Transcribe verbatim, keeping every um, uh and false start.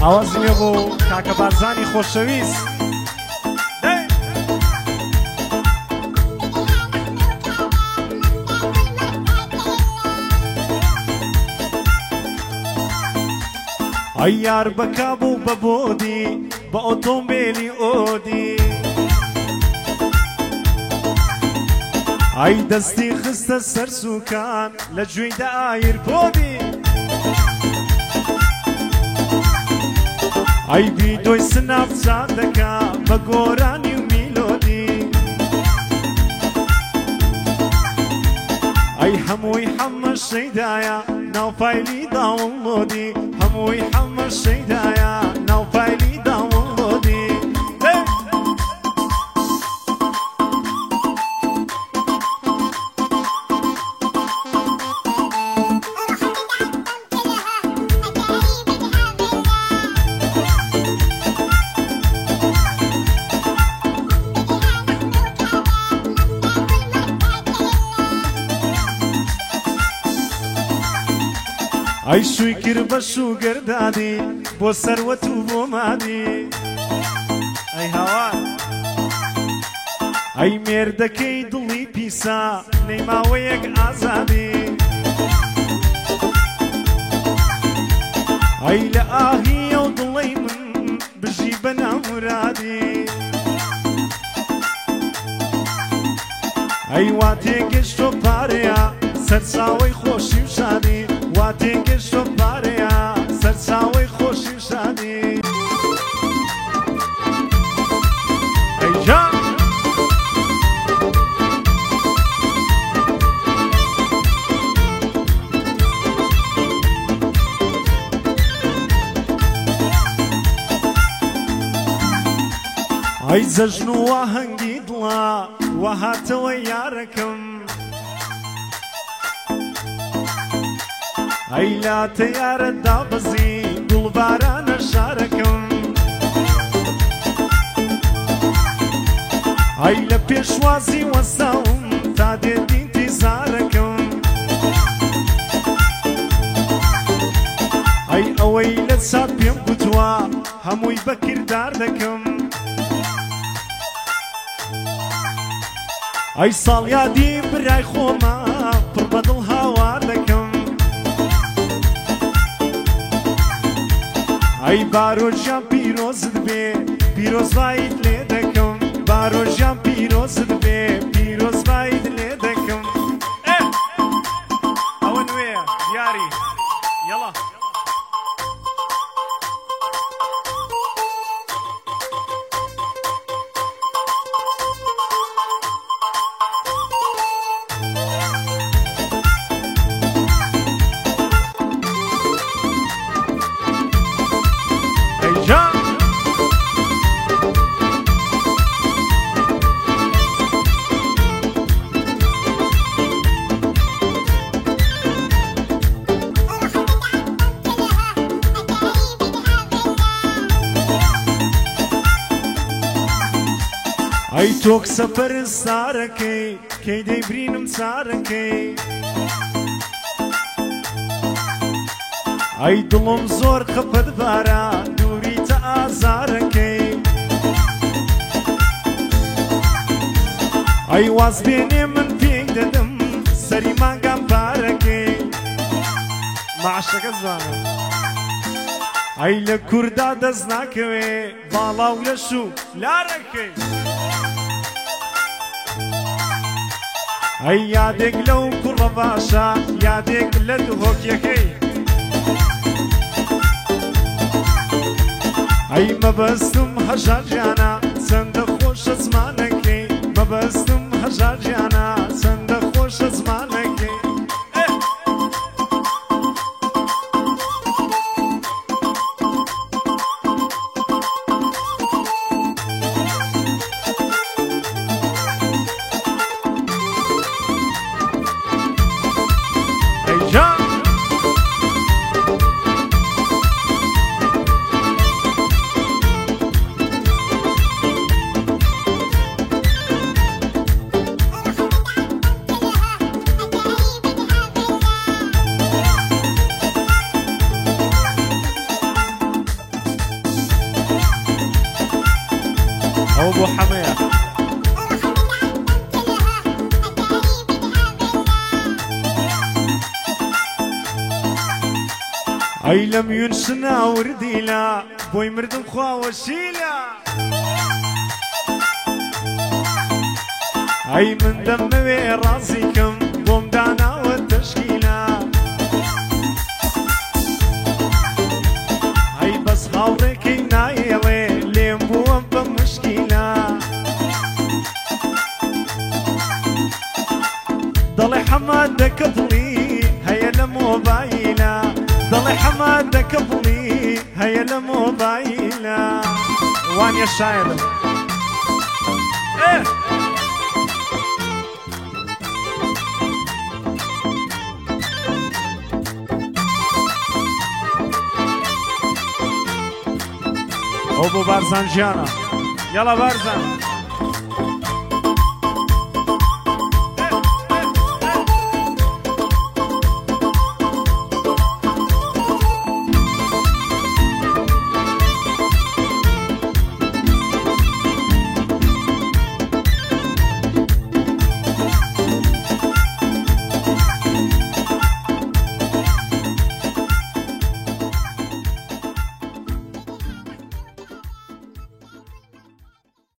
ئاوازی لێ بۆ کاکە بارزانی خۆشەویست ئەی یار بە کابوو بە بۆدی بە ئۆتۆمبێلی ئۆدی ئەی دەستی خستە سەر سووکان لە گوێی دایر پۆدی ئەی بیدۆی سناپچات دەکا بە گۆرانی و میلۆدی ئەی هەمووی حەمە شەیدایە ناو فایلی داوڵۆدی هەمووی حەمە شەیدایە ناو فایلی داوڵۆدی ئەی شووی کرد بە شوگەردادی بۆ سەروەت و بۆ مادی ئەی هاوار ئەی مێردەکەی دڵی پیسا نەیماوەیەک ئازادی ئەی لە ئاهیە و دڵی من بژی بە نامورادی ئەی وا تێگەشتۆ پارەیە سەرچاوەی خۆشی و شادی وا تێگەشتۆ پارەیە سەرچاوەی خۆشی و شادی ئەی جان ئەی جەژن و ئاهەنگی دڵە وا هاتەوە یارەکەم ئەی لاتە یارە دابەزی گوڵبارانە شارەکەم ئەی لە پێشوازی وەساوم تا دێتی تیزارەکەم ئەی ئەوەی لە چاپ پێم گوتووە هەمووی بە کردار دەکەم ئەی ساڵیادی برای خۆمە پڕ بەدڵ هاوار دەکەم ئەی بارۆژیان پیرۆزت بێ پیرۆزبایت لێ دەکەم بارۆژیان پیرۆزت بێ پیرۆزبایت لێ دەکەم ئەوە نوێیە دیاری یەڵا ئەی تۆ کسە پەرستارەکەی کەی دەیبرینم چارەکەی ئەی دڵم زۆر خەپەت بارە دووری تە ئازارەکەی ئەی واز بێنێ من پێی دەدەم سەری مانگام پارەکەی ماشەکە زانم ئەی لە کووردا دەست ناکەوێ باڵاو لەش و لارەکەی ئەی یادێک لەو کوڕە باشە یادێک لە دوهۆکیەکەی ئەی مەبەستم هەژار گیانە چەندە خۆشە زمانەکەی مەبەستم هەژار گیانە چەندە خۆشە زمانەکەی أو أبو حمية أي لم ينسنا ورديلا بوي مردم خوا وسيلة أي من دم راسكم بوم دانا والتشكيلة أي بس خاورك نايلي ليم بوم بمشكلة ضلي حمادك ضلي هيا الموبايلة ضلي حمادك ضلي هيا الموبايلة وان يا شاعر ايه أبو بارزان جانا يلا بارزان